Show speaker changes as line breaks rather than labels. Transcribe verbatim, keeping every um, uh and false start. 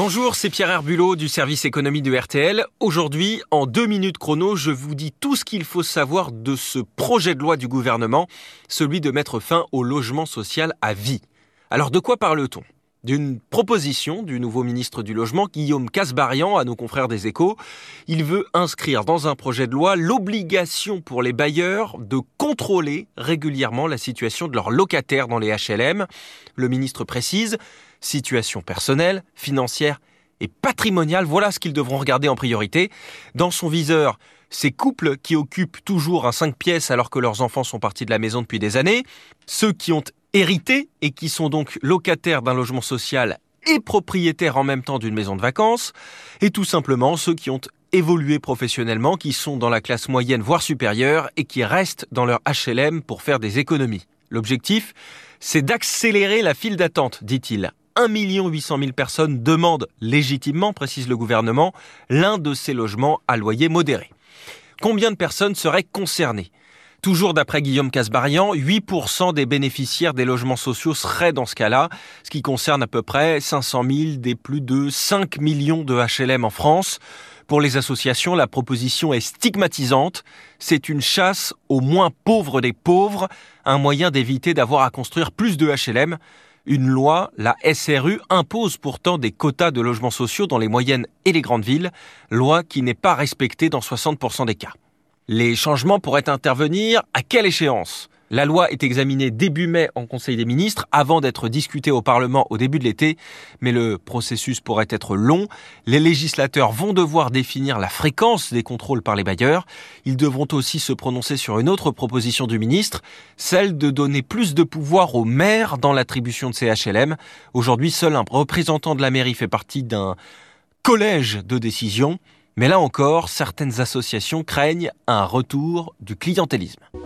Bonjour, c'est Pierre Herbulot du service économie de R T L. Aujourd'hui, en deux minutes chrono, je vous dis tout ce qu'il faut savoir de ce projet de loi du gouvernement, celui de mettre fin au logement social à vie. Alors de quoi parle-t-on ? D'une proposition du nouveau ministre du Logement, Guillaume Kasbarian, à nos confrères des Échos. Il veut inscrire dans un projet de loi l'obligation pour les bailleurs de contrôler régulièrement la situation de leurs locataires dans les H L M. Le ministre précise, situation personnelle, financière et patrimoniale, voilà ce qu'ils devront regarder en priorité. Dans son viseur, ces couples qui occupent toujours un cinq pièces alors que leurs enfants sont partis de la maison depuis des années, ceux qui ont hérité et qui sont donc locataires d'un logement social et propriétaires en même temps d'une maison de vacances, et tout simplement ceux qui ont évolué professionnellement, qui sont dans la classe moyenne voire supérieure et qui restent dans leur H L M pour faire des économies. L'objectif, c'est d'accélérer la file d'attente, dit-il. un million huit cent mille personnes demandent légitimement, précise le gouvernement, l'un de ces logements à loyer modéré. Combien de personnes seraient concernées ? Toujours d'après Guillaume Kasbarian, huit pour cent des bénéficiaires des logements sociaux seraient dans ce cas-là, ce qui concerne à peu près cinq cent mille des plus de cinq millions de H L M en France. Pour les associations, la proposition est stigmatisante. C'est une chasse aux moins pauvres des pauvres, un moyen d'éviter d'avoir à construire plus de H L M. Une loi, la S R U, impose pourtant des quotas de logements sociaux dans les moyennes et les grandes villes, loi qui n'est pas respectée dans soixante pour cent des cas. Les changements pourraient intervenir à quelle échéance ? La loi est examinée début mai en Conseil des ministres avant d'être discutée au Parlement au début de l'été, mais le processus pourrait être long. Les législateurs vont devoir définir la fréquence des contrôles par les bailleurs. Ils devront aussi se prononcer sur une autre proposition du ministre, celle de donner plus de pouvoir aux maires dans l'attribution de ces H L M. Aujourd'hui, seul un représentant de la mairie fait partie d'un collège de décision. Mais là encore, certaines associations craignent un retour du clientélisme.